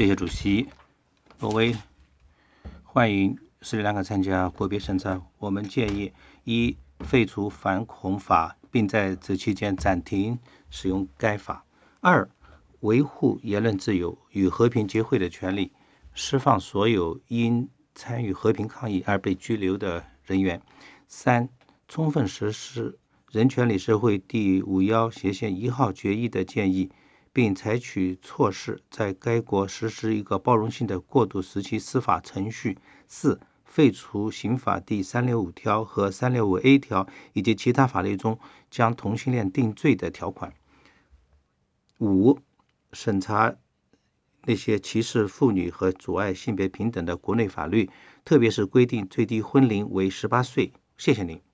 谢谢主席。各位，欢迎斯里兰卡参加国别审查。我们建议：一、废除反恐法，并在此期间暂停使用该法；二、维护言论自由与和平集会的权利，释放所有因参与和平抗议而被拘留的人员；三、充分实施人权理事会第51/1号决议的建议，并采取措施在该国实施一个包容性的过渡时期司法程序；四、废除刑法第365条和365A 条以及其他法律中将同性恋定罪的条款；五、审查那些歧视妇女和阻碍性别平等的国内法律，特别是规定最低婚龄为18岁。谢谢您。